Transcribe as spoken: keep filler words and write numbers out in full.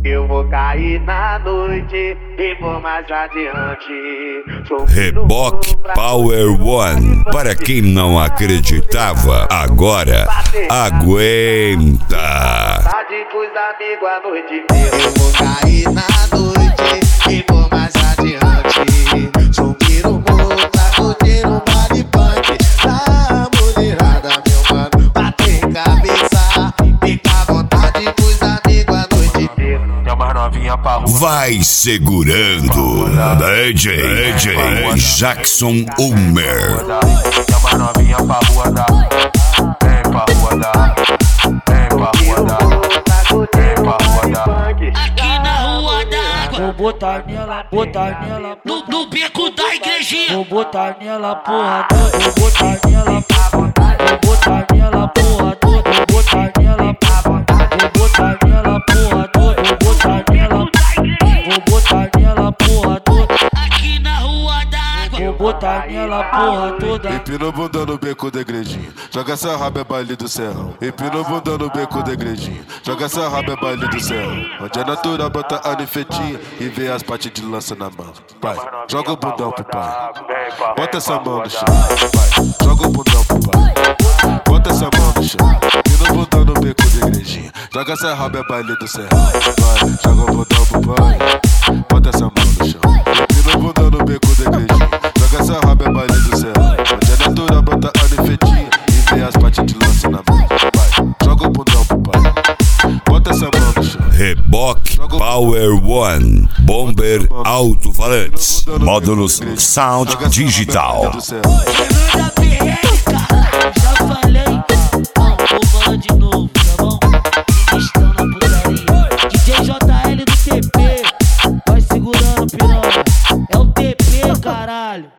Eu vou cair na noite e vou mais adiante. Reboque Power One. Para quem não acreditava, agora aguenta. Tá de pros amigos a noite inteira. Eu vou cair na noite e vou mais adiante. Sou piromô, tá curtindo vale punk. Tá mulherada, meu mano, bater cabeça. Fica à vontade pros amigos a noite inteira. Vai segurando. D J, D J Jackson Ulmer. Chama novinha pra rua da, vem pra rua da, vem pra rua da, vem pra rua da. Aqui na rua da água, vou botar nela, botar nela no, no beco da igrejinha. Vou botar nela, porra toda, vou botar nela, vou botar nela, porra toda, vou botar nela, vou botar nela, porra toda, vou botar nela, vou botar nela, porra toda. Aqui na rua da água, vou botar nela, porra toda. Empina o bunda no beco da igrejinha, joga essa raba é baile do serrão. Empina o bunda no beco da igrejinha, joga essa raba é baile do serrão. Onde é natural, bota a nifetinha e vê as partes de lança na mão. Vai, joga o bundão pro pai, bota essa mão no chão. Vai, joga o bundão pro pai, bota essa mão no chão. Empina o bundão no beco da igrejinha, joga essa raba é baile do serrão. Vai, joga o bundão pro pai, bota essa mão no chão. Empina o bundão no beco da igrejinha, joga essa raba é baile do serrão. Onde é natural, bota a nifetinha e vê as partes de lança na mão. Vai, joga o bundão pro pai, bota essa mão no chão. Reboque Power One. Bomber alto-falantes. Módulos Sound Digital. da P R, cara, já falei.